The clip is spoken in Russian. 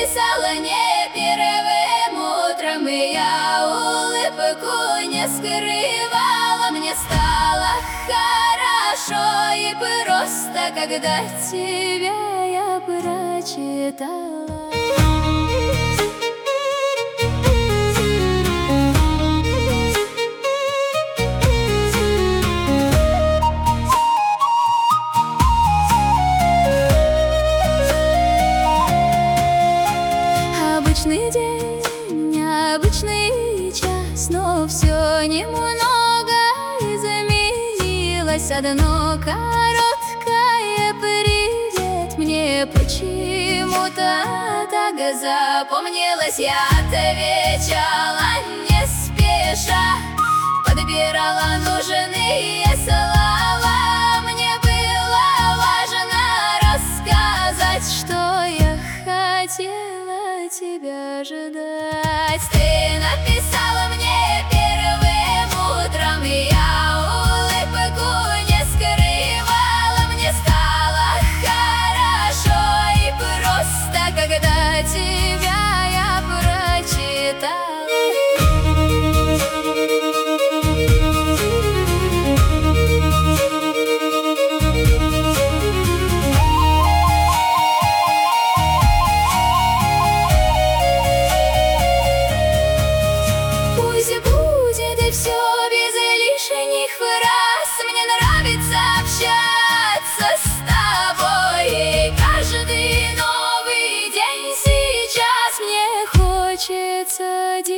написала не первым утром, и я улыбку не скрывала. Мне стало хорошо и просто, когда тебя я прочитала. Обычный день, обычный час, но все немного изменилось. Одно короткое привет мне почему-то так запомнилось. Я отвечала не спеша, подбирала нужные слова. Мне было важно рассказать, что я хотела тебя ждать. Ты написала мне первым утром, и я улыбку не скрывала. Мне стало хорошо и просто, когда тебя я прочитала. Все без лишних фраз. Мне нравится общаться с тобой, и каждый новый день сейчас мне хочется